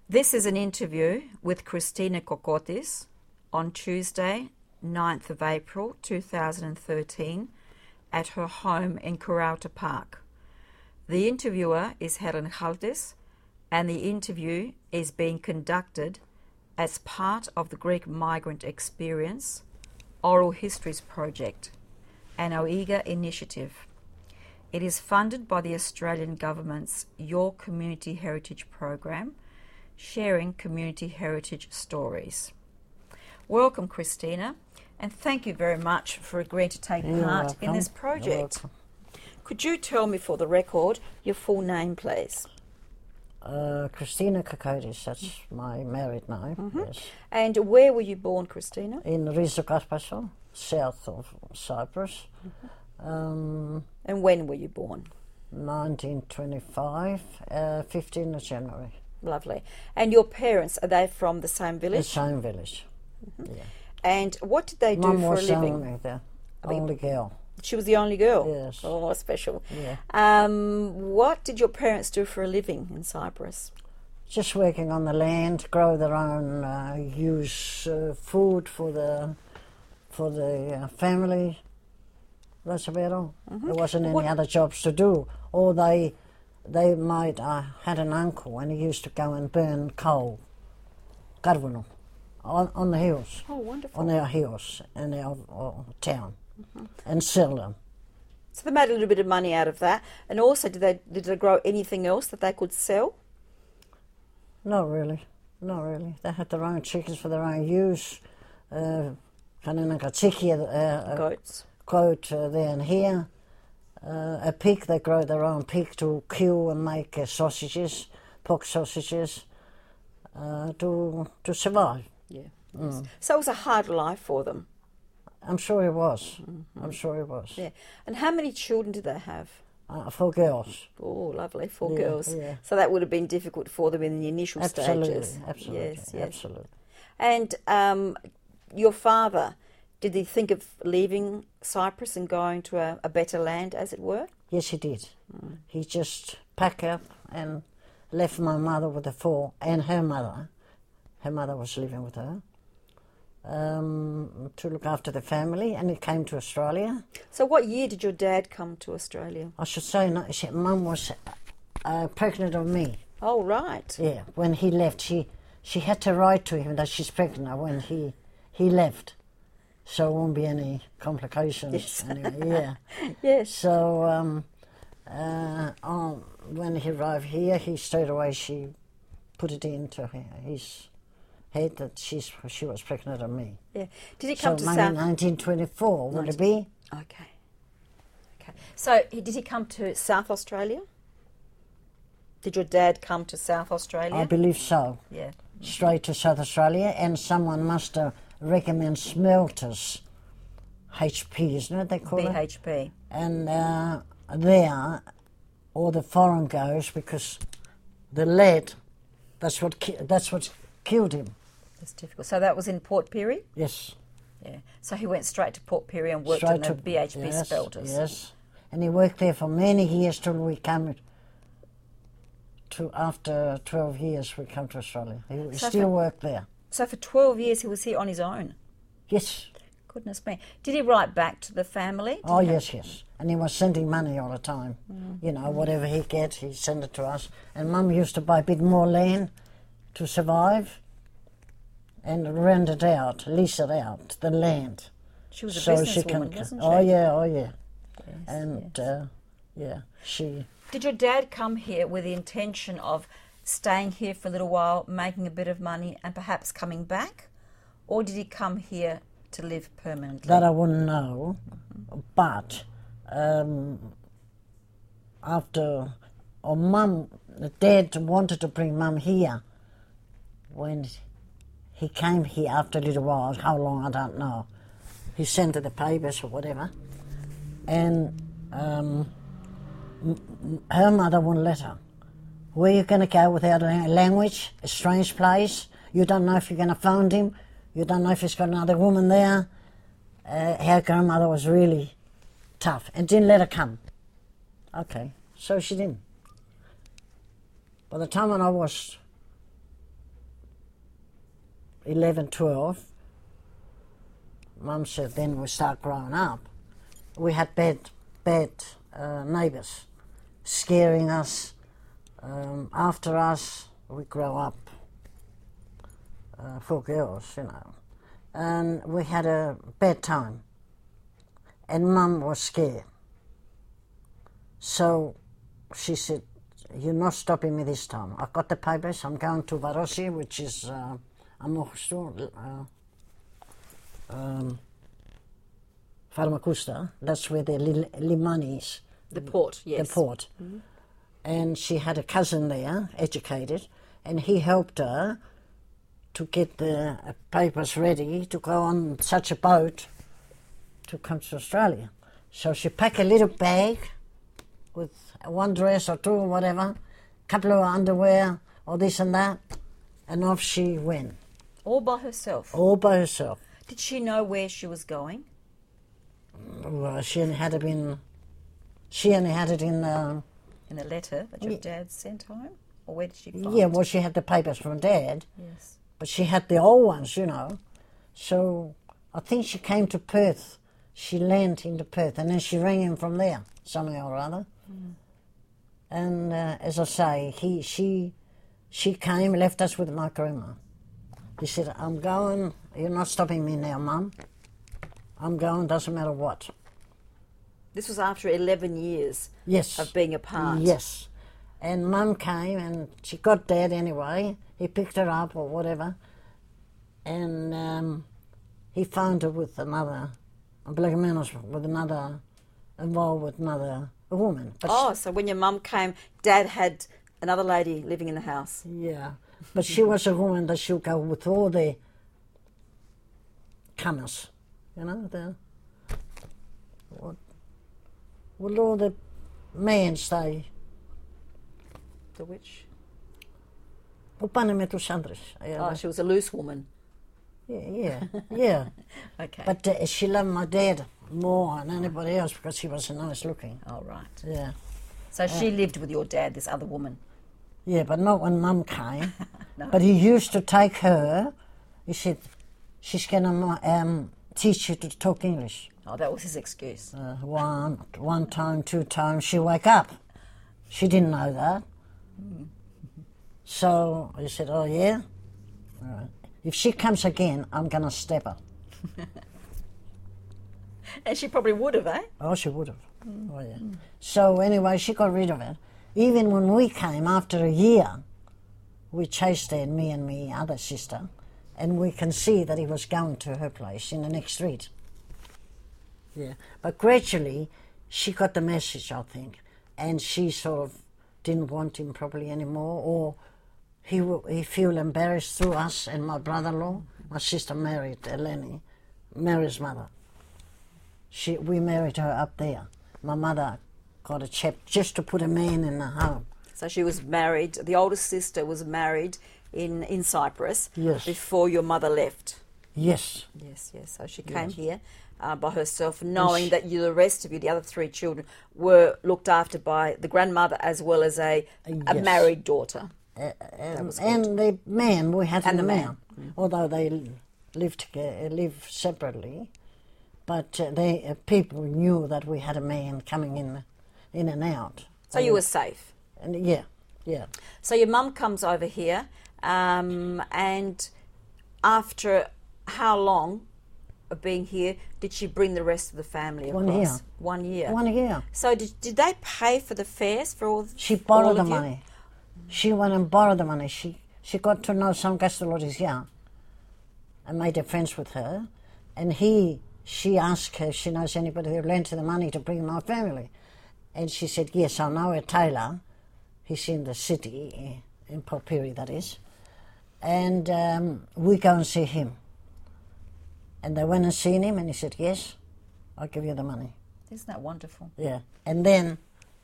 This is an interview with Christina Kokotis on Tuesday, 9th of April 2013 at her home in Kurauta Park. The interviewer is Helen Chaltis, and the interview is being conducted as part of the Greek Migrant Experience Oral Histories Project, an OIGA initiative. It is funded by the Australian Government's Your Community Heritage Program, sharing community heritage stories. Welcome, Christina, and thank you very much for agreeing to take part in this project. Could you tell me, for the record, your full name, please? Christina Kokotis, that's my married name, yes. And where were you born, Christina? In Rizokaspaso, south of Cyprus. And when were you born? 1925, 15th of January. Lovely. And your parents, are they from the same village? The same village, yeah. And what did they do Mum for a was living? the only girl. She was the only girl? Yes. Oh, special. Yeah. What did your parents do for a living in Cyprus? Just working on the land, grow their own, use food for the family. That's about all. There wasn't any other jobs to do. Or they might had an uncle, and he used to go and burn coal, karvunu, on the hills. Oh, wonderful. On our hills in our town, and sell them. So they made a little bit of money out of that. And also, did they grow anything else that they could sell? Not really. They had their own chickens for their own use. Goats. Goat there and here. A pig, they grow their own pig to kill and make sausages, pork sausages, to survive. Yeah. Yes. So it was a hard life for them. I'm sure it was. I'm sure it was. Yeah. And how many children did they have? 4 girls. Oh, lovely, 4 girls. Yeah. So that would have been difficult for them in the initial stages. Absolutely. Yes. Absolutely. And your father, did he think of leaving Cyprus and going to a better land, as it were? Yes, he did. He just packed up and left my mother with the 4 and her mother. Her mother was living with her, to look after the family, and he came to Australia. So what year did your dad come to Australia? I should say, no, Mum was pregnant of me. Oh, right. Yeah, when he left, she had to write to him that she's pregnant when he left, so there won't be any complications. Yes. Anyway, yeah. Yes. So when he arrived here, straight away she put it into his head that she was pregnant of me. Yeah. Did he come to maybe South? 1924 would it be? Okay. So did he come to South Australia? Did your dad come to South Australia? I believe so. Yeah. Straight to South Australia, and someone must have recommended smelters, HP, isn't it they call it? BHP. And there, all the foreign goes because the lead. That's what killed him. That's difficult. So that was in Port Pirie? Yes. Yeah. So he went straight to Port Pirie and worked Straight in the to BHP yes, smelters. Yes. And he worked there for many years till we came to, after 12 years we come to Australia. He still worked there. So for 12 years he was here on his own? Yes. Goodness me. Did he write back to the family? Yes. And he was sending money all the time. You know, whatever he get, he sent it to us. And Mum used to buy a bit more land to survive and rent it out, lease it out, the land. She was a businesswoman, wasn't she? Oh yeah. Yes, And she... Did your dad come here with the intention of staying here for a little while, making a bit of money and perhaps coming back? Or did he come here to live permanently? That I wouldn't know, but Dad wanted to bring Mum here when he came here after a little while, how long I don't know. He sent her the papers or whatever, and her mother wouldn't let her. Where are you going to go without a language, a strange place? You don't know if you're going to find him. You don't know if he's got another woman there. Her grandmother was really tough and didn't let her come. Okay, so she didn't. By the time when I was 11, 12, Mum said then we start growing up. We had bad neighbours scaring us. After us, we grow up, 4 girls, you know. And we had a bad time. And Mum was scared. So she said, "You're not stopping me this time. I've got the papers. I'm going to Varosi, which is Famagusta. That's where the Limani is. The port, yes. The port. Mm-hmm. And she had a cousin there, educated, and he helped her to get the papers ready to go on such a boat to come to Australia. So she packed a little bag with one dress or two or whatever, couple of underwear or this and that, and off she went. All by herself? All by herself. Did she know where she was going? Well, she only had it in... In a letter that your dad sent home? Or where did she find Yeah, well, she had the papers from Dad. Yes. But she had the old ones, you know. So I think she came to Perth. She landed into Perth, and then she rang him from there, somehow or other. Mm. And as I say, she came, left us with my grandma. He said, "I'm going, you're not stopping me now, Mum. I'm going, doesn't matter what." This was after 11 years Yes. of being apart. Yes. And Mum came, and she got Dad anyway. He picked her up or whatever. And he found her with another, involved with another woman. But so when your mum came, Dad had another lady living in the house. Yeah. But she was a woman that she'll go with all the comers, you know, with all the mans they... The witch? She was a loose woman. Yeah. Okay. But she loved my dad more than anybody else because he was nice looking. Oh, right. Yeah. So she lived with your dad, this other woman? Yeah, but not when Mum came. No. But he used to take her. He said, "She's going to teach you to talk English." Oh, that was his excuse. One time, 2 times, she wake up. She didn't know that. Mm. So he said, "Oh, yeah? All right. If she comes again, I'm going to step her." And she probably would have, eh? Oh, she would have. Mm. Oh, yeah. Mm. So anyway, she got rid of it. Even when we came, after a year, we chased her, me and my other sister, and we can see that he was going to her place in the next street. Yeah. But gradually, she got the message, I think, and she sort of didn't want him probably anymore, or he feel embarrassed through us and my brother-in-law. My sister married Eleni, Mary's mother. We married her up there. My mother got a chap just to put a man in the home. So she was married, the oldest sister was married in Cyprus. Yes. Before your mother left. Yes. Yes. So she came here by herself, knowing that the rest of you, the other 3 children, were looked after by the grandmother as well as a married daughter. And the man, we had the man. Although they live separately, but people knew that we had a man coming in and out. So you were safe? And yeah. So your mum comes over here, and after how long of being here did she bring the rest of the family across? 1 year. 1 year? 1 year. So did they pay for the fares for all? She borrowed the money. She went and borrowed the money. She got to know some Castellottis young and made her friends with her. And she asked her if she knows anybody who lent her the money to bring my family. And she said, "Yes, I know a tailor. He's in the city, in Porpiri, that is. And we go and see him." And they went and seen him, and he said, "Yes, I'll give you the money." Isn't that wonderful? Yeah. And then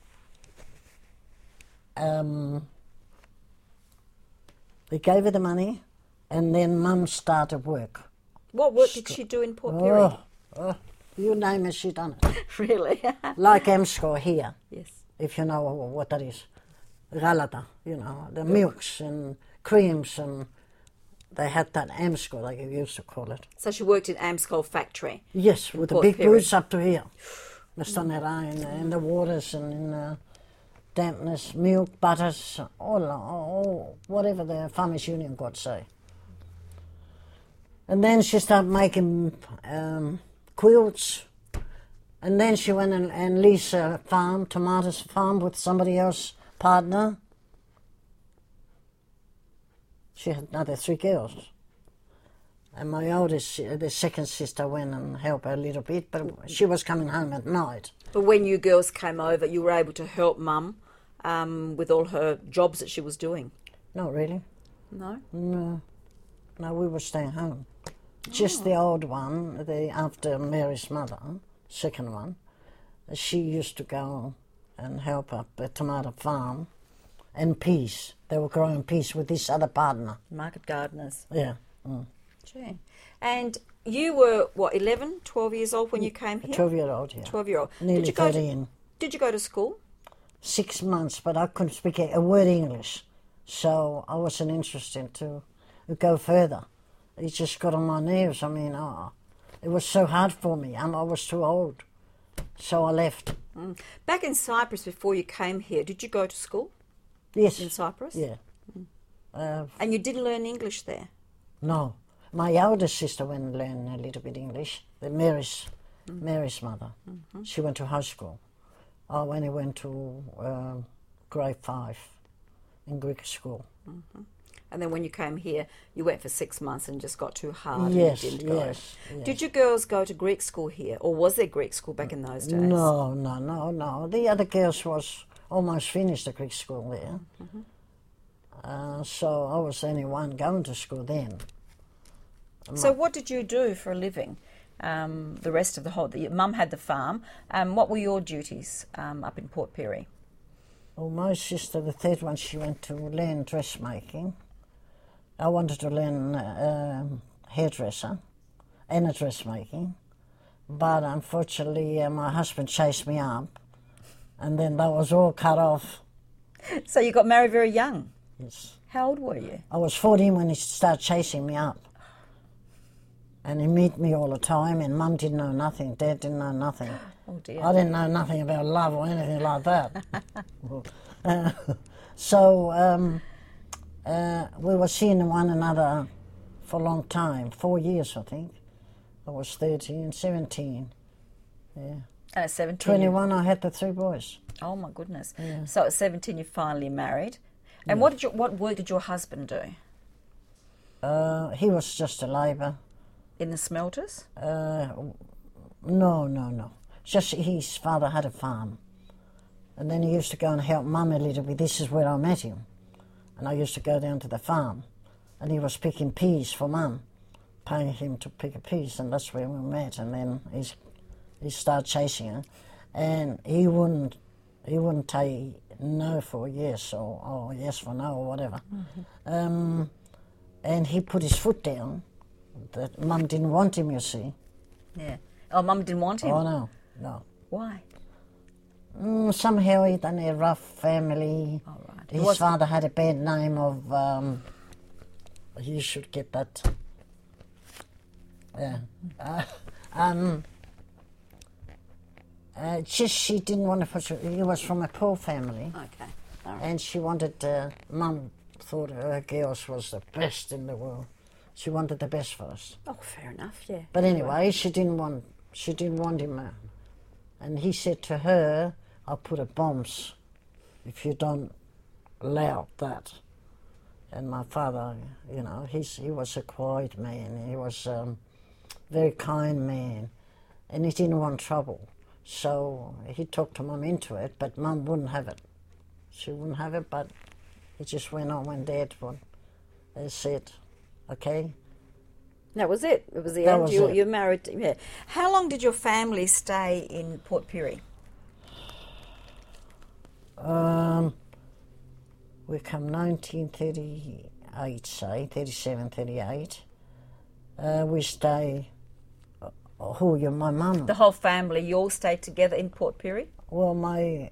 they gave her the money, and then Mum started work. What work did she do in Porpiri? Oh, you name it, she done it. Really? Like Emsco here. Yes. If you know what that is. Galata, you know, the milks and creams and they had that AMSCO, like you used to call it. So she worked in Amscol factory. Yes, with the Port big Pirie. boots up to here. Just on that in the waters and in dampness, milk, butters, all whatever the Farmers Union got say. And then she started making quilts. And then she went and leased a farm, tomatoes farm, with somebody else partner. She had another 3 girls. And my oldest, the second sister, went and helped her a little bit, but she was coming home at night. But when you girls came over, you were able to help Mum with all her jobs that she was doing? Not really. No? No, we were staying home. Just the old one, after Mary's mother, second one, she used to go and help up the tomato farm and peas. They were growing peas with this other partner. Market gardeners. Yeah. Mm. Gee. And you were, 11, 12 years old when you came here? 12-year-old, yeah. 12-year-old. Nearly Did you go 13. Did you go to school? 6 months, but I couldn't speak a word English. So I wasn't interested to go further. It just got on my nerves. I mean, it was so hard for me. I was too old. So I left. Mm. Back in Cyprus before you came here, did you go to school Yes. in Cyprus? Yeah. And you didn't learn English there? No. My elder sister went and learned a little bit English. Mary's mother. Mm-hmm. She went to high school. I only went to grade 5 in Greek school. Mm-hmm. And then when you came here, you went for 6 months and just got too hard Yes, and you didn't go. yes. Did you girls go to Greek school here, or was there Greek school back in those days? No. The other girls was almost finished the Greek school there. Mm-hmm. So I was the only one going to school then. So what did you do for a living? The rest of your mum had the farm. What were your duties up in Port Pirie? Well, my sister, the third one, she went to learn dressmaking. I wanted to learn hairdresser and a dressmaking, but unfortunately my husband chased me up, and then that was all cut off. So you got married very young? Yes. How old were you? I was 14 when he started chasing me up. And he meet me all the time, and Mum didn't know nothing, Dad didn't know nothing. Oh dear. I didn't know nothing about love or anything like that. So we were seeing one another for a long time, 4 years I think. I was 13, 17. Yeah. And at 17? 21 I had the 3 boys. Oh my goodness. Yeah. So at 17 you finally married. And what work did your husband do? He was just a labourer. In the smelters? No. Just his father had a farm. And then he used to go and help Mum a little bit. This is where I met him. And I used to go down to the farm. And he was picking peas for Mum, paying him to pick a peas. And that's where we met. And then he started chasing her. And he wouldn't say no for yes or yes for no or whatever. Mm-hmm. And he put his foot down. That Mum didn't want him, you see. Yeah. Oh, Mum didn't want him? Oh, no. Why? Somehow he done a rough family. Oh, right. His father had a bad name of, you should get that. Yeah. Just she didn't want to put, he was from a poor family. Okay. All right. And she wanted, Mum thought her girls was the best in the world. She wanted the best for us. Oh, fair enough, yeah. But anyway, she didn't want him. And he said to her, I'll put a bombs if you don't allow that. And my father, you know, he was a quiet man. He was a very kind man. And he didn't want trouble. So he talked to Mum into it, but Mum wouldn't have it. She wouldn't have it, but it just went on when Dad won. They said, okay. That was it. It was the That end. was You it. you married. Yeah. How long did your family stay in Port Pirie? We come 1938, say, 37, 38. We stay, my mum. The whole family, you all stayed together in Port Pirie? Well, my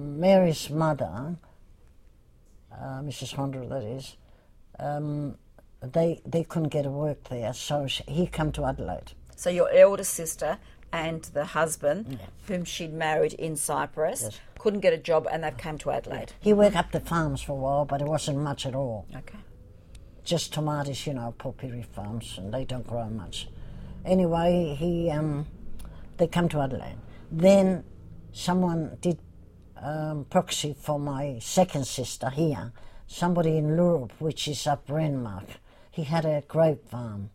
Mary's mother, Mrs. Honda, that is, they couldn't get a work there, so he come to Adelaide. So your elder sister and the husband, whom she'd married in Cyprus, Yes. couldn't get a job and they've came to Adelaide. He worked up the farms for a while, but it wasn't much at all. Okay. Just tomatoes, pulpiri farms, and they don't grow much. Anyway, they come to Adelaide. Then someone did proxy for my second sister here, somebody in Lurup, which is up Renmark. He had a grape farm.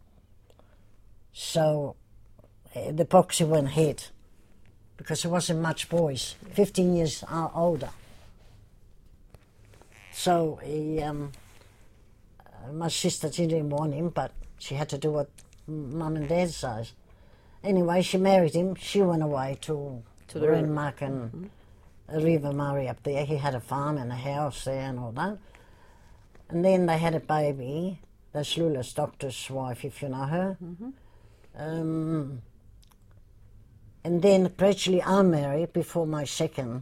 So the proxy went ahead because there wasn't much boys, 15 years older. So my sister didn't want him, but she had to do what Mum and Dad says. Anyway, she married him. She went away to the Renmark and River Murray up there. He had a farm and a house there and all that. And then they had a baby. That's Lula's doctor's wife, if you know her. And then gradually I married before my third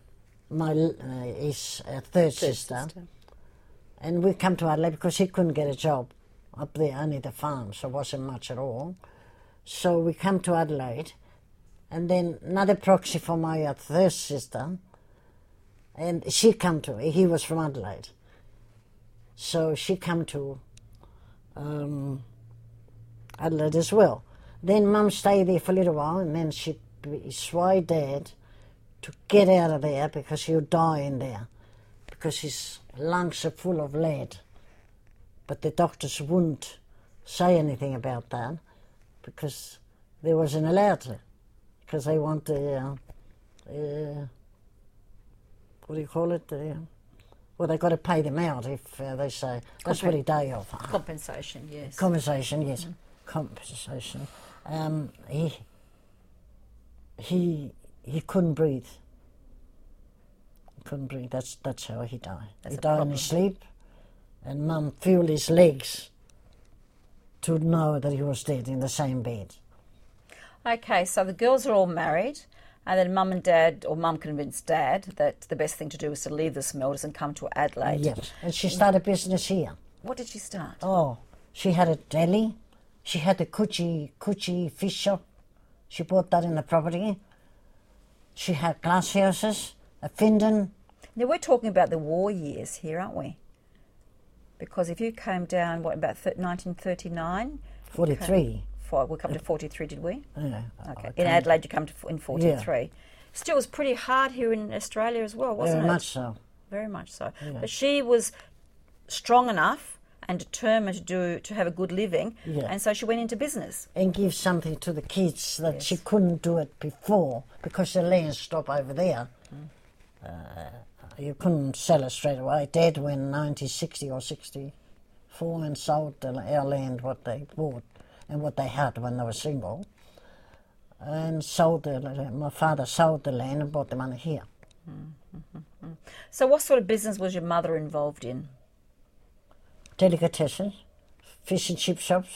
sister. And we come to Adelaide because he couldn't get a job up there, only the farm, so it wasn't much at all. So we come to Adelaide, and then another proxy for my third sister, and she come to, he was from Adelaide. So she come to Adelaide as well. Then Mum stayed there for a little while, and then she persuaded Dad to get out of there because he'll die in there, because his lungs are full of lead. But the doctors wouldn't say anything about that because they wasn't allowed to, because they want the, what do you call it? Well, they got to pay them out if they say, that's what he died of. Compensation, yes. Compensation, yes. Compensation. He couldn't breathe. Couldn't breathe. That's how he died. He died in his sleep, and Mum felt his legs to know that he was dead in the same bed. Okay, so the girls are all married, and then Mum and Dad, or Mum convinced Dad that the best thing to do was to leave the Smelders and come to Adelaide. Yes, and she started business here. What did she start? Oh, she had a deli. She had the Coochie fish shop. She bought that in the property. She had glass houses, a Findon. Now, we're talking about the war years here, aren't we? Because if you came down, about 1939? 43. We come to 43, did we? Yeah. Okay. In Adelaide, you come to in 43. Yeah. Still, it was pretty hard here in Australia as well, wasn't it? Very much so. Very much so. Yeah. But she was strong enough and determined to have a good living, and so she went into business. And give something to the kids that she couldn't do it before because the land stopped over there. You couldn't sell it straight away. Dad went in 1960 or 64 and sold our land, what they bought and what they had when they were single, and my father sold the land and bought the money here. So what sort of business was your mother involved in? Delicatessen, fish and chip shops,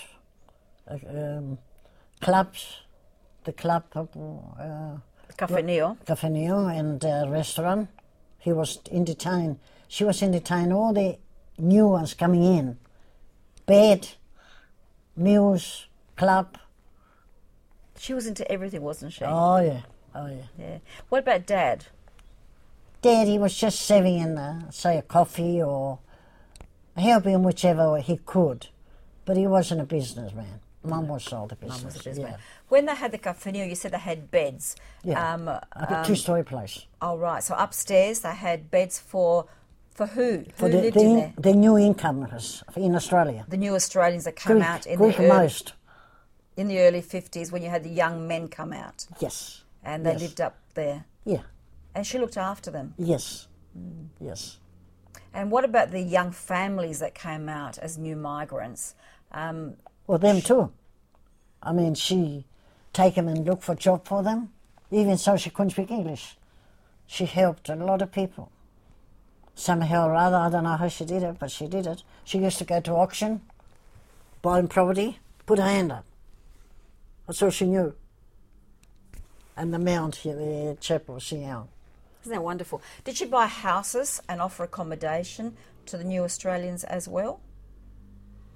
clubs, the club, Cafe Neo. Cafe Neo, and restaurant. He was entertained. She was entertaining all the new ones coming in. Bed, meals, club. She was into everything, wasn't she? Oh yeah. Yeah. What about Dad? Dad, he was just serving in, say, a coffee or helping whichever he could, but he wasn't a businessman. Mum was sold a business. Mum was a businessman. Yeah. When they had the Cafe Neo, you said they had beds. Yeah, a two-story place. Oh, right. So upstairs they had beds for who? For who lived in there? The new incomers in Australia. The new Australians that came out in Greek the most. In the early 50s when you had the young men come out. Yes. And they lived up there. Yeah. And she looked after them. Yes. Yes. And what about the young families that came out as new migrants? Well, them too. I mean, she take them and look for a job for them. Even so, she couldn't speak English. She helped a lot of people. Somehow or other, I don't know how she did it, but she did it. She used to go to auction, buying property, put her hand up. That's all she knew. And the mount here, the chapel, sing out. Isn't that wonderful? Did she buy houses and offer accommodation to the new Australians as well?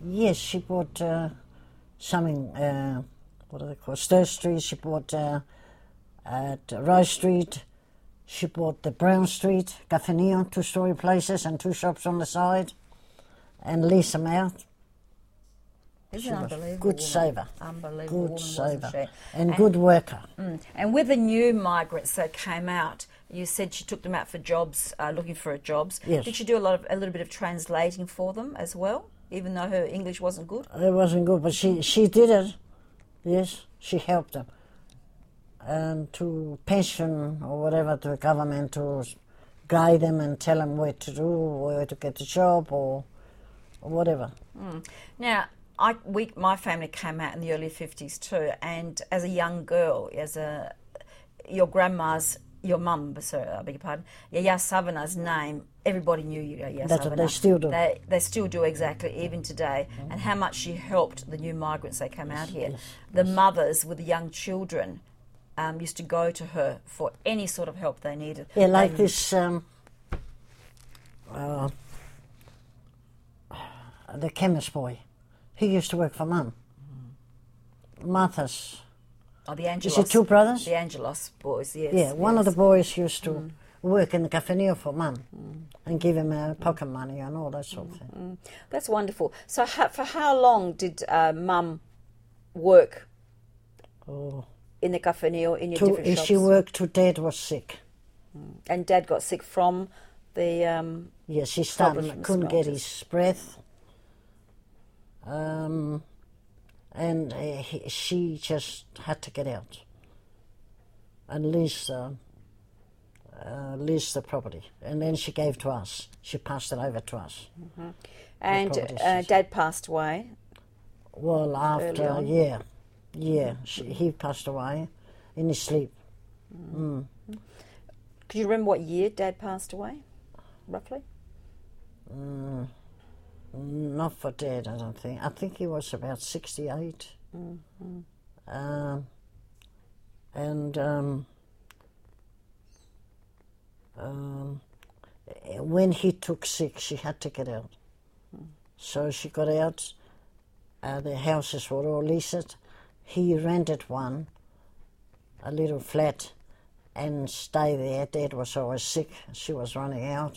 Yes, she bought something, what do they call it? Stir Street. She bought at Rose Street. She bought the Brown Street, Gaffeneo, 2-story places and 2 shops on the side, and leased them out. Isn't She it was unbelievable? good woman? saver. Unbelievable Good woman, wasn't saver. she? And good worker. And with the new migrants that came out, you said she took them out for jobs, looking for jobs. Yes. Did she do a little bit of translating for them as well, even though her English wasn't good? It wasn't good, but she did it. Yes, she helped them. And to pension or whatever, to the government to guide them and tell them where to do, where to get the job or whatever. Now, my family came out in the early 50s too, and as a young girl, your mum, sorry, I beg your pardon, Yaya Savana's name, everybody knew Yaya That's Savana. what they still do. They still do, exactly, even today, and how much she helped the new migrants that came out here. The mothers with the young children used to go to her for any sort of help they needed. Yeah, like this, the chemist boy. He used to work for Mum. Martha's. Oh, the Angelos. Is it 2 brothers? The Angelos boys, yes. Yeah, one of the yes. boys used to work in the Gaffeneo for Mum and give him pocket money and all that sort of thing. That's wonderful. So for how long did Mum work Oh. in the Gaffeneo, in your different shops? She worked till Dad was sick. And Dad got sick from the... Yes, he Problem started, from the couldn't get smelters. his breath. And she just had to get out and lease the property. And then she gave to us. She passed it over to us. And property, Dad passed away. Well, after, Early on? he passed away in his sleep. Could you remember what year Dad passed away, roughly? Not for Dad, I don't think. I think he was about 68. When he took sick, she had to get out. So she got out. The houses were all leased. He rented one, a little flat, and stayed there. Dad was always sick. She was running out.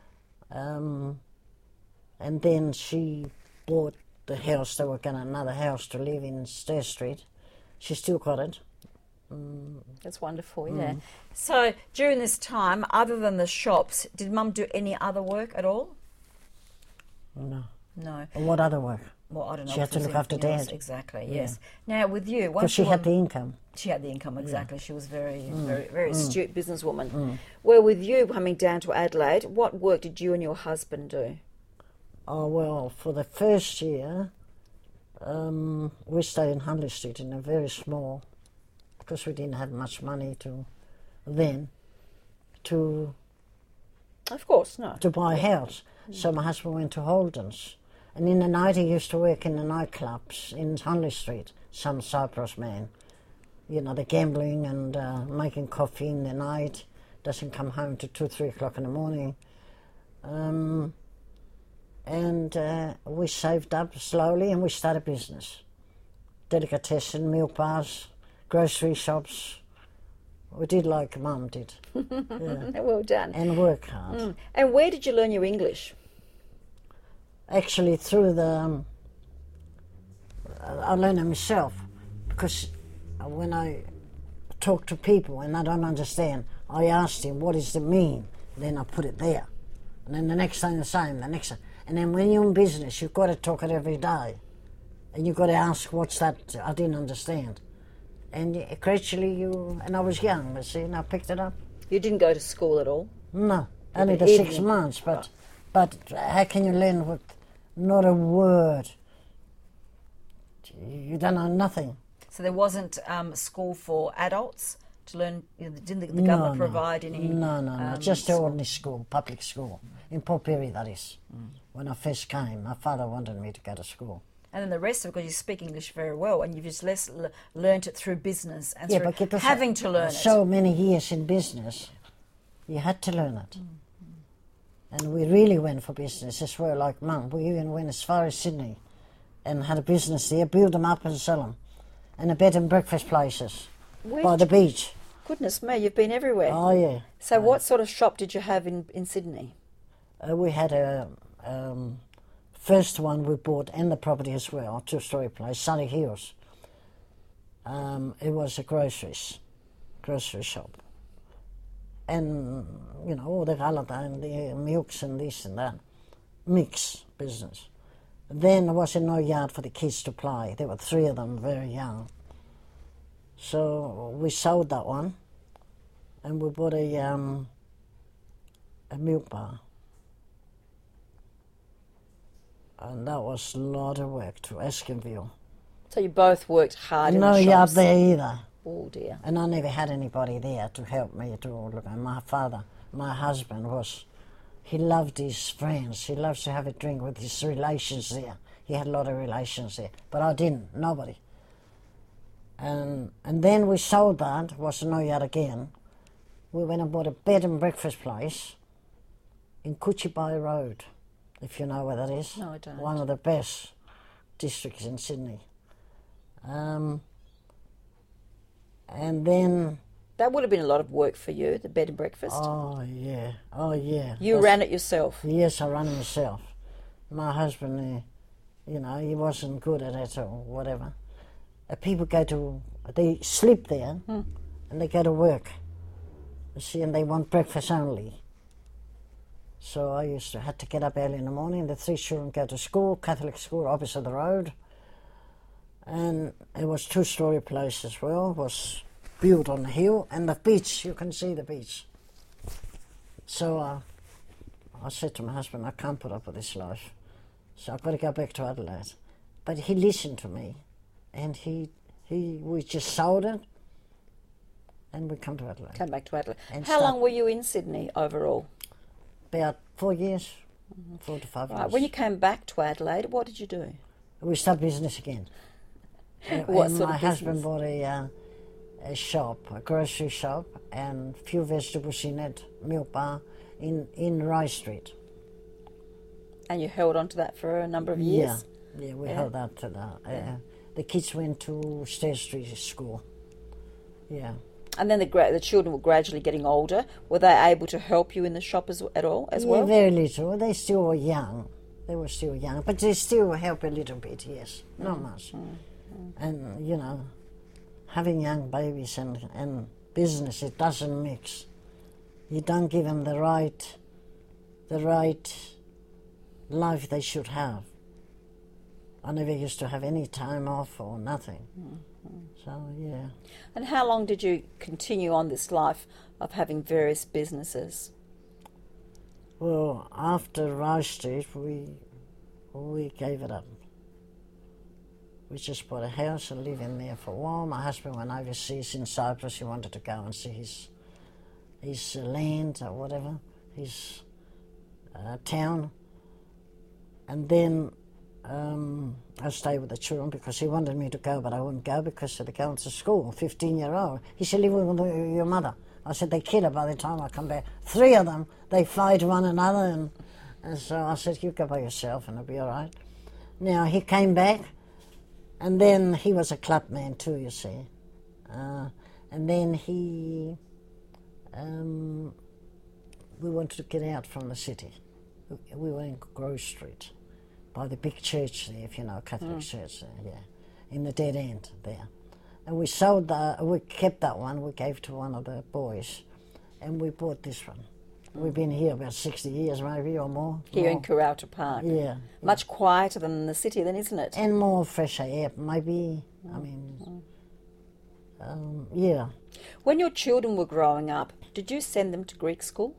And then she bought the house. They were getting another house to live in Stir Street. She still got it. That's wonderful, yeah. So during this time, other than the shops, did Mum do any other work at all? No. No. What other work? Well, I don't know. She had if to there's look after anything else. Dad. Exactly, Yeah. yes. Now, with you, Because she had the income. She had the income, exactly. She was very astute businesswoman. Well, with you coming down to Adelaide, what work did you and your husband do? Oh, well, for the first year, we stayed in Hunley Street in a very small, because we didn't have much money to Of course, no. buy a house. So my husband went to Holden's. And in the night he used to work in the nightclubs in Hunley Street, some Cyprus man. You know, the gambling and making coffee in the night, doesn't come home till 2, 3 o'clock in the morning. And we saved up slowly and we started business. Delicatessen, milk bars, grocery shops. We did like Mum did. Yeah. Well done. And work hard. And where did you learn your English? Actually, through the... I learned it myself, because when I talk to people and I don't understand, I asked him, what does it mean? Then I put it there. And then the next thing the same, the next thing. And then when you're in business, you've got to talk it every day. And you've got to ask, what's that? I didn't understand. And gradually and I was young, you see, and I picked it up. You didn't go to school at all? No, only but the even- 6 months, but how can you learn with not a word? You don't know nothing. So there wasn't school for adults to learn? Didn't the government provide any? No. Just the ordinary school, public school. In Port Pirie, that is. When I first came, my father wanted me to go to school. And then the rest of it, because you speak English very well, and you've just learnt it through business and Yeah, through but it was having to learn so many years in business, you had to learn it. And we really went for business as well, like Mum. We even went as far as Sydney and had a business there, build them up and sell them. And a bed and breakfast places Where by did the beach. Goodness me, you've been everywhere. Oh, yeah. So what sort of shop did you have in Sydney? We had a first one we bought and the property as well, two-story place, Sunny Hills. It was a grocery shop. And, you know, all the galata and the milks and this and that. Mix business. Then there was no yard for the kids to play. There were 3 of them, very young. So we sold that one and we bought a milk bar. And that was a lot of work to Esconville. So you both worked hard in No the yard shops. there either. Oh dear. And I never had anybody there to help me to look at my father. My husband he loved his friends. He loves to have a drink with his relations there. He had a lot of relations there. But I didn't, nobody. And then we sold that, was no yard again. We went and bought a bed and breakfast place in Kuchibai Road, if you know where that is. No, I don't. One of the best districts in Sydney. And then... That would have been a lot of work for you, the bed and breakfast. Oh, yeah. You ran it yourself. Yes, I ran it myself. My husband, you know, he wasn't good at it or whatever. People they sleep there and they go to work. You see, and they want breakfast only. So I had to get up early in the morning. The 3 children go to school, Catholic school, opposite the road. And it was 2-story place as well. It was built on the hill and the beach. You can see the beach. So I said to my husband, I can't put up with this life. So I've got to go back to Adelaide. But he listened to me, and we just sold it, and we come to Adelaide. Come back to Adelaide. And How long were you in Sydney overall? About 4 years, 4 to 5 Right. years. When you came back to Adelaide, what did you do? We started business again. What And sort my of husband business? bought a shop, a grocery shop, and few vegetables in it, milk bar, in Rye Street. And you held on to that for a number of years? Yeah, we Yeah. held that to that. The kids went to Stair Street School. Yeah. And then the children were gradually getting older. Were they able to help you in the shop at all as well? Very little. They still were young. They were still young, but they still help a little bit, yes. Not much. And, you know, having young babies and business, it doesn't mix. You don't give them the right life they should have. I never used to have any time off or nothing. So, yeah. And how long did you continue on this life of having various businesses? Well, after Rye Street, we gave it up. We just bought a house and lived in there for a while. My husband went overseas in Cyprus. He wanted to go and see his land or whatever, his town. And then I stayed with the children because he wanted me to go, but I wouldn't go because they're going to school, 15-year-old. He said, live with your mother. I said, they kill her by the time I come back. 3 of them, they fight one another. And so I said, you go by yourself and it'll be all right. Now, he came back, and then he was a club man too, you see. And then we wanted to get out from the city. We were in Grove Street, by the big church there, if you know, Catholic church there, yeah, in the dead end there. And we kept that one, we gave to one of the boys, and we bought this one. We've been here about 60 years maybe or more. Here in Karauta Park. Yeah. Much quieter than the city then, isn't it? And more fresh air, maybe, I mean, yeah. When your children were growing up, did you send them to Greek school?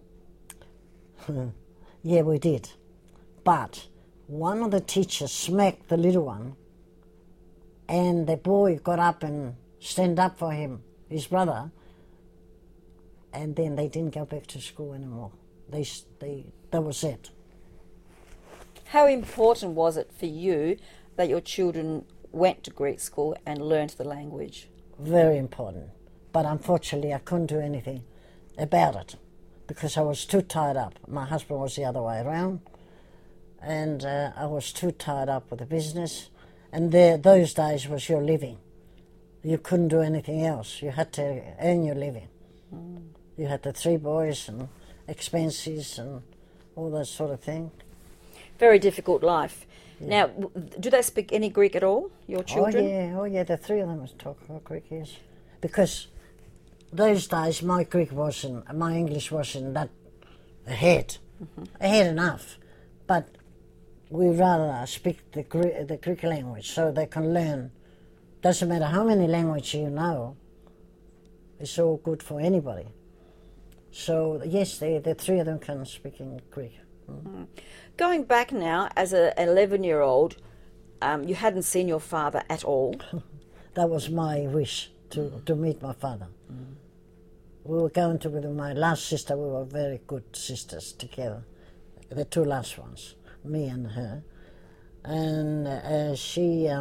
Yeah, we did. But one of the teachers smacked the little one, and the boy got up and stand up for him, his brother, and then they didn't go back to school anymore. That was it. How important was it for you that your children went to Greek school and learnt the language? Very important. But unfortunately, I couldn't do anything about it because I was too tied up. My husband was the other way around, and I was too tied up with the business, And those days was your living. You couldn't do anything else. You had to earn your living. You had the 3 boys and expenses and all that sort of thing. Very difficult life. Now, do they speak any Greek at all, your children? Oh yeah, the 3 of them talk Greek, yes. Because those days my English wasn't that ahead. Ahead enough. But we rather speak the Greek language so they can learn. Doesn't matter how many languages you know, it's all good for anybody. So yes, the 3 of them can speak in Greek. Going back now, as an 11-year-old, you hadn't seen your father at all. That was my wish, to meet my father. We were going to with my last sister. We were very good sisters together. The 2 last ones, me and her. And she...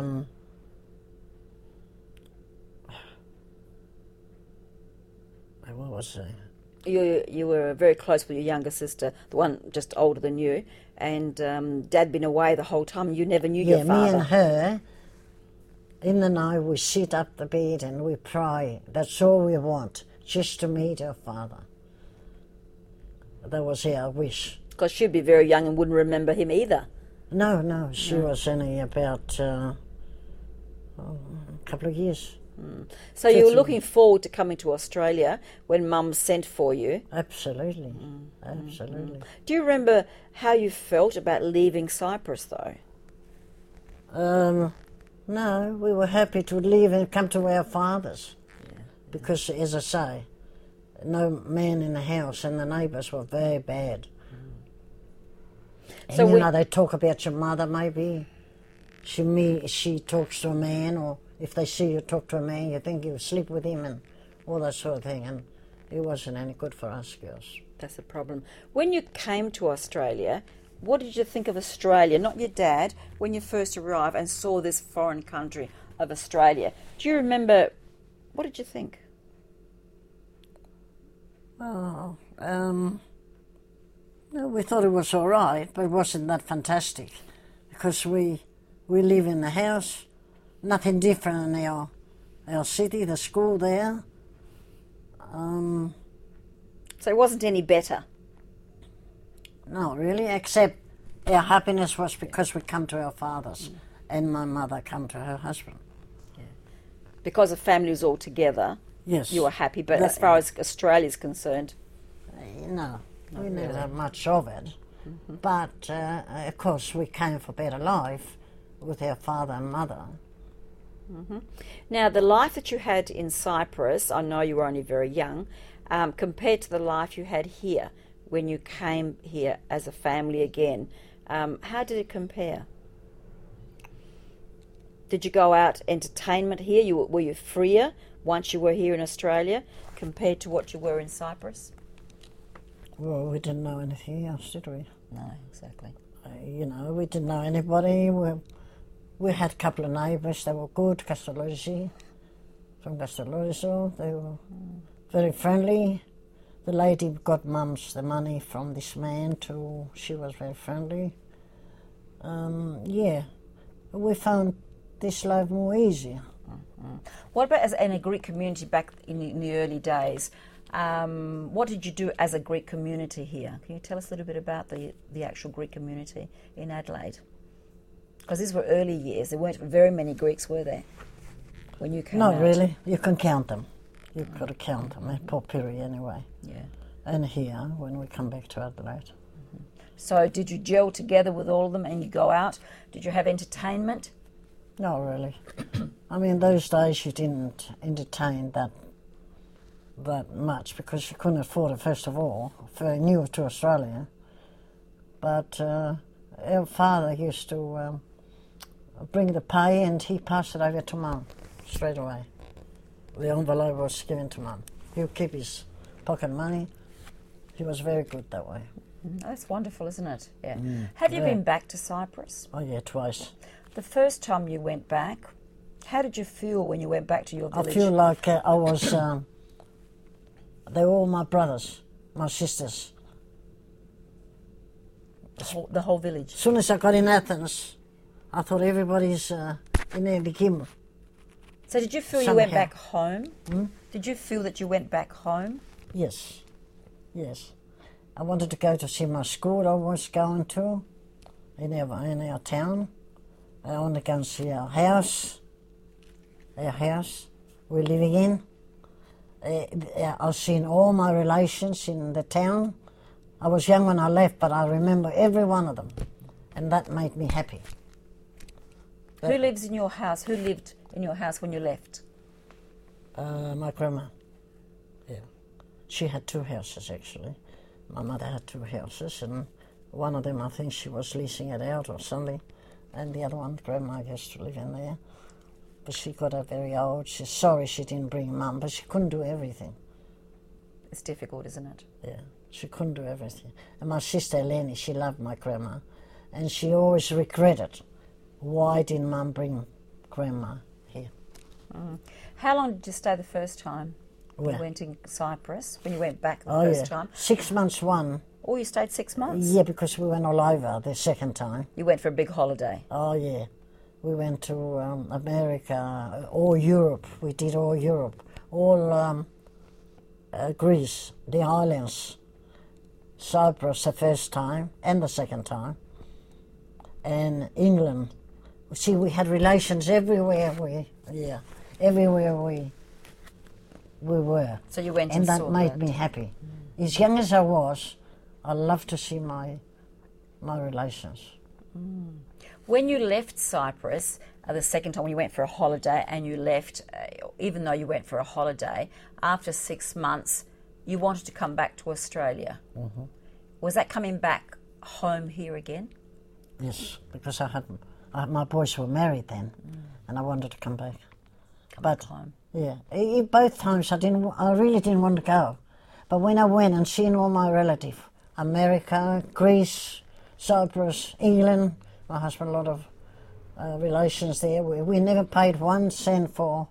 what was I? You were very close with your younger sister, the one just older than you, and Dad been away the whole time. You never knew your father. Yeah, me and her, in the night we sit up the bed and we pray. That's all we want, just to meet our father. That was our wish. Because she'd be very young and wouldn't remember him either. No, she was only about a couple of years. So you were looking forward to coming to Australia when Mum sent for you? Absolutely, absolutely. Do you remember how you felt about leaving Cyprus, though? No, we were happy to leave and come to our fathers. Because, as I say, no man in the house and the neighbours were very bad. And so they talk about your mother maybe. She talks to a man, or if they see you talk to a man, you think you sleep with him and all that sort of thing. And it wasn't any good for us girls. That's the problem. When you came to Australia, what did you think of Australia? Not your dad, when you first arrived and saw this foreign country of Australia. Do you remember, what did you think? Oh, we thought it was all right, but it wasn't that fantastic. Because we live in the house, nothing different in our city, the school there. So it wasn't any better? Not really, except our happiness was because we come to our fathers and my mother come to her husband. Yeah. Because the family was all together, yes, you were happy, but as far as Australia's concerned? No, we never had much of it. But, of course, we came for better life with our father and mother. Now, the life that you had in Cyprus, I know you were only very young, compared to the life you had here when you came here as a family again, how did it compare? Did you go out entertainment here? Were you freer once you were here in Australia compared to what you were in Cyprus? Well, we didn't know anything else, did we? No, exactly. We didn't know anybody. We had a couple of neighbours that were good, Castellozzi, from Castellozzo. They were very friendly. The lady got Mum's the money from this man too. She was very friendly. We found this life more easier. What about as in a Greek community back in the early days? What did you do as a Greek community here? Can you tell us a little bit about the actual Greek community in Adelaide? Because these were early years. There weren't very many Greeks, were there, when you came out? Not really. You can count them. You've got to count them at Porphyry anyway. Yeah. And here, when we come back to Adelaide. So did you gel together with all of them and you go out? Did you have entertainment? Not really. I mean, those days you didn't entertain that much because you couldn't afford it, first of all. Very new to Australia. But our father used to bring the pay and he passed it over to Mum straight away. The envelope was given to Mum. He would keep his pocket money. He was very good that way. That's wonderful, isn't it? Yeah. Have you been back to Cyprus? Oh, yeah, twice. The first time you went back, how did you feel when you went back to your village? I feel like I was... they were all my brothers, my sisters. The whole village? As soon as I got in Athens, I thought everybody's He nearly came. So did you feel you went Somehow. back home? Did you feel that you went back home? Yes, yes. I wanted to go to see my school I was going to in our town. I wanted to go and see our house we're living in. I've seen all my relations in the town. I was young when I left, but I remember every one of them, and that made me happy. Who lives in your house? Who lived in your house when you left? My grandma, yeah. She had 2 houses, actually. My mother had 2 houses, and one of them, I think she was leasing it out or something, and the other one, Grandma used to live in there. But she got her very old. She's sorry she didn't bring Mum, but she couldn't do everything. It's difficult, isn't it? Yeah, she couldn't do everything. And my sister Eleni, she loved my grandma, and she always regretted, why didn't Mum bring Grandma here? How long did you stay the first time? Where? You went in Cyprus, when you went back the Oh, first yeah. time? 6 months one. Oh, you stayed 6 months? Yeah, because we went all over the second time. You went for a big holiday? Oh, yeah. We went to America, all Europe. We did all Europe. All Greece, the islands. Cyprus the first time and the second time. And England. See, we had relations everywhere everywhere we were. So you went and and that saw made that. me happy. As young as I was, I loved to see my relations. When you left Cyprus, the second time when you went for a holiday and you left, even though you went for a holiday, after 6 months, you wanted to come back to Australia. Mm-hmm. Was that coming back home here again? Yes, because my boys were married then, and I wanted to come back. Back home. Yeah, both times I really didn't want to go, but when I went and seen all my relatives, America, Greece, Cyprus, England, my husband, a lot of relations there. We never paid 1 cent for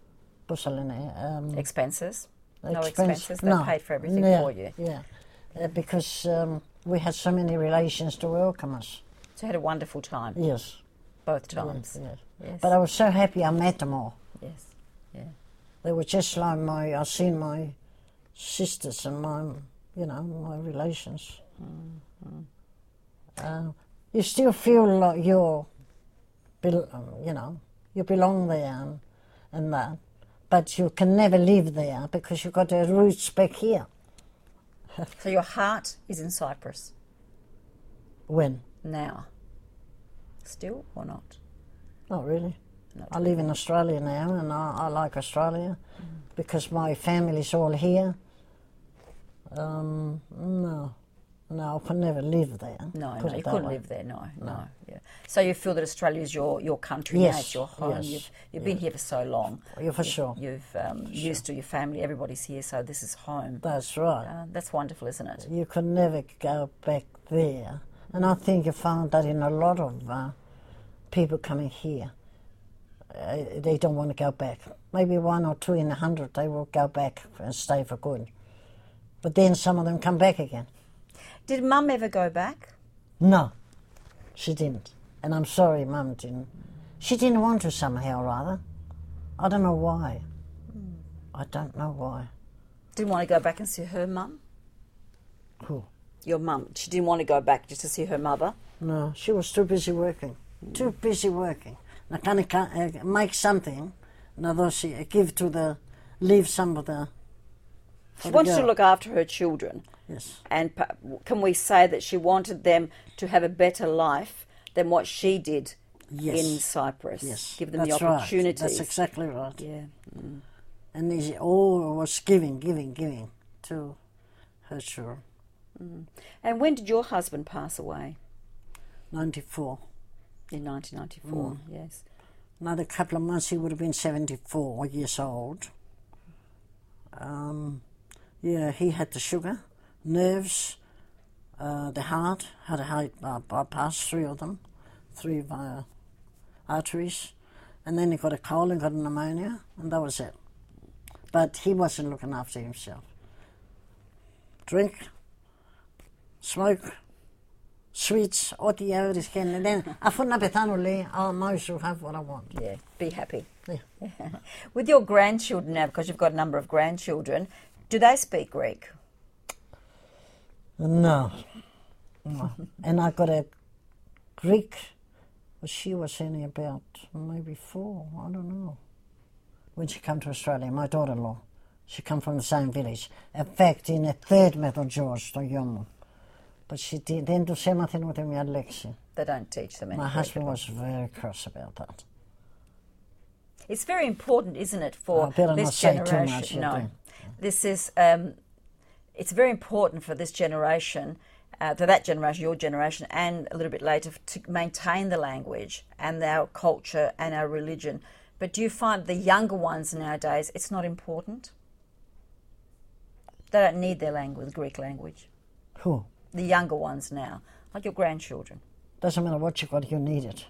Expenses? No expense- expenses? They no. paid for everything Yeah, for you? Yeah, because we had so many relations to welcome us. So you had a wonderful time, Yes. both times? Yes. Yes. But I was so happy I met them all. Yes, yeah. They were just like I seen my sisters and my relations. You still feel like you belong there and that, but you can never live there because you've got the roots back here. So your heart is in Cyprus When? now? Still or not? Not really. Not I live in Australia now, and I like Australia because my family's all here. No, I could never live there. No, put no, it you that couldn't way. live there. No. Yeah. So you feel that Australia is your country now, Yes, it's your home. yes, You've been here for so long. Yeah, for sure. You've used to your family. Everybody's here, so this is home. That's right. That's wonderful, isn't it? You could never go back there. And I think you found that in a lot of people coming here. They don't want to go back. Maybe 1 or 2 in 100, they will go back and stay for good. But then some of them come back again. Did Mum ever go back? No, she didn't. And I'm sorry Mum didn't. She didn't want to somehow or other. I don't know why. I don't know why. Didn't want to go back and see her mum? Who? Your mum. She didn't want to go back just to see her mother? No, she was too busy working. Too busy working. I can't make something, and although she leave some of the... She wanted to look after her children. Yes. And can we say that she wanted them to have a better life than what she did in Cyprus? Yes. Give them That's the opportunities. Right. That's exactly right. Yeah. And he all was giving to her children. And when did your husband pass away? 94. In 1994, yes. Another couple of months he would have been 74 years old. He had the sugar, nerves, the heart, had a heart bypass, 3 of them, 3 arteries, and then he got a cold and got a pneumonia, and that was it. But he wasn't looking after himself. Drink, smoke, sweets, ό,τι ώρες και δεν, αφού να πεθάνω λέει, I'll most will have what I want. Yeah, be happy. Yeah. With your grandchildren now, because you've got a number of grandchildren, do they speak Greek? No. And I got a Greek, she was only about maybe 4, I don't know, when she came to Australia, my daughter-in-law. She come from the same village. In fact, in a third Method George, το γιο μου. But she δεν τους έμαθαν ούτε μια λέξη. They don't teach them any My Greek husband at all. was very cross about that. It's very important, isn't it, for I better this not say too generation? much, you No, think. this is. It's very important for this generation, for that generation, your generation, and a little bit later, to maintain the language and our culture and our religion. But do you find the younger ones nowadays, it's not important? They don't need their language, the Greek language. Who? The younger ones now, like your grandchildren. Doesn't matter what you got, you need it.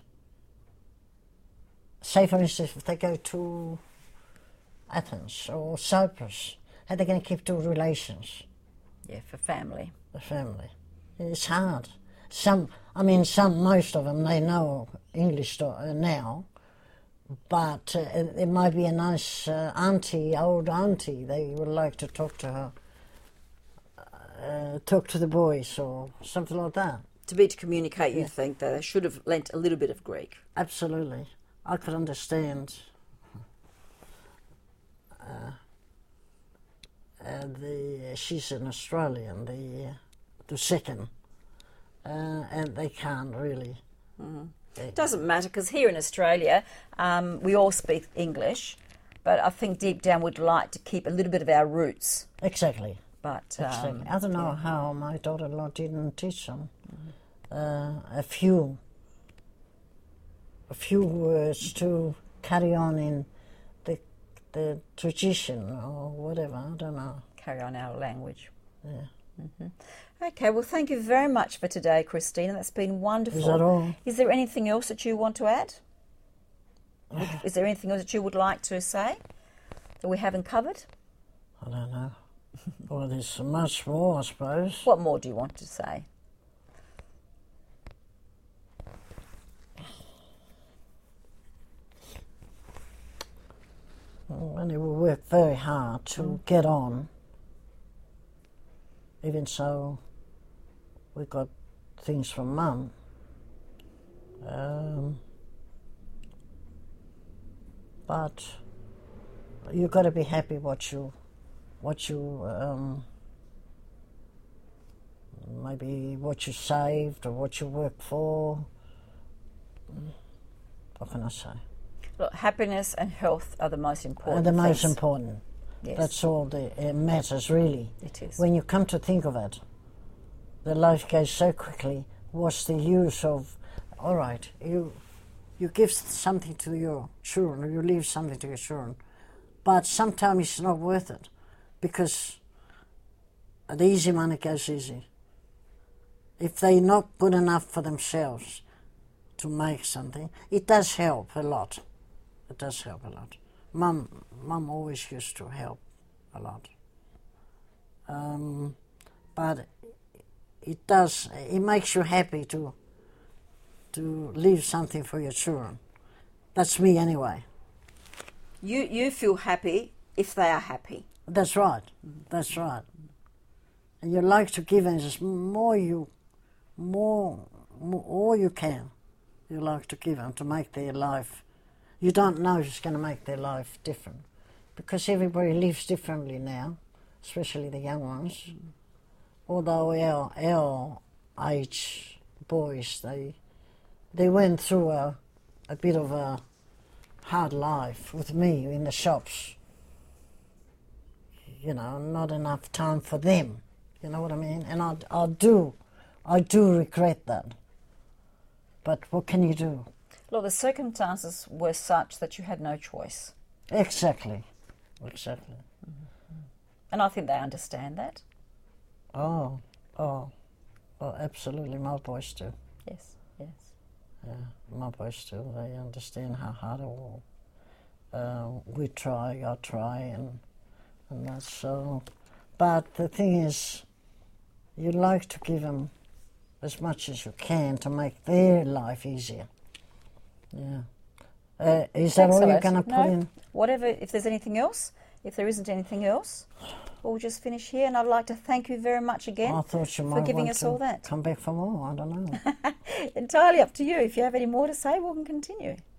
Say, for instance, if they go to Athens or Cyprus, how are they going to keep two relations? Yeah, for family. The family. It's hard. Most of them, they know English now, but it might be a nice old auntie, they would like to talk to her, talk to the boys or something like that. To communicate, you think that they should have lent a little bit of Greek. Absolutely. I could understand she's an Australian, the second, and they can't really. It doesn't matter, because here in Australia, we all speak English, but I think deep down we'd like to keep a little bit of our roots. Exactly. But Exactly. I don't know how my daughter-in-law didn't teach them a few words to carry on in the tradition or whatever. I don't know. Carry on our language. Yeah. Okay, well, thank you very much for today, Christina. That's been wonderful. Is that all? Is there anything else that you want to add? Is there anything else that you would like to say that we haven't covered? I don't know. Well, there's much more, I suppose. What more do you want to say? Well, we work very hard to get on. Even so, we got things from Mum. But you've got to be happy what you maybe what you saved or what you worked for. What can I say? Look, happiness and health are the most important The most things. important. Yes. That's all that matters, really. It is. When you come to think of it, the life goes so quickly. What's the use of, all right, you give something to your children, or you leave something to your children, but sometimes it's not worth it, because the easy money goes easy. If they're not good enough for themselves to make something, it does help a lot. It does help a lot. Mum always used to help a lot. But it makes you happy to leave something for your children. That's me anyway. You feel happy if they are happy. That's right. That's right. And you like to give them just more all you can. You like to give them to make their life. You don't know if it's going to make their life different, because everybody lives differently now, especially the young ones. Although our age boys, they went through a bit of a hard life with me in the shops. You know, not enough time for them. You know what I mean? And I do regret that. But what can you do? Look, the circumstances were such that you had no choice. Exactly. And I think they understand that. Oh, absolutely. My boys do. Yes. Yeah, my boys do. They understand how hard it was. I try, and that's so. But the thing is, you like to give them as much as you can to make their life easier. Yeah. Is that Thanks, all you're Alette. going to put No, in? whatever, if there's anything else, if there isn't anything else, we'll just finish here. And I'd like to thank you very much again I thought you for might giving want us to all that. come back for more. I don't know. Entirely up to you. If you have any more to say, we can continue.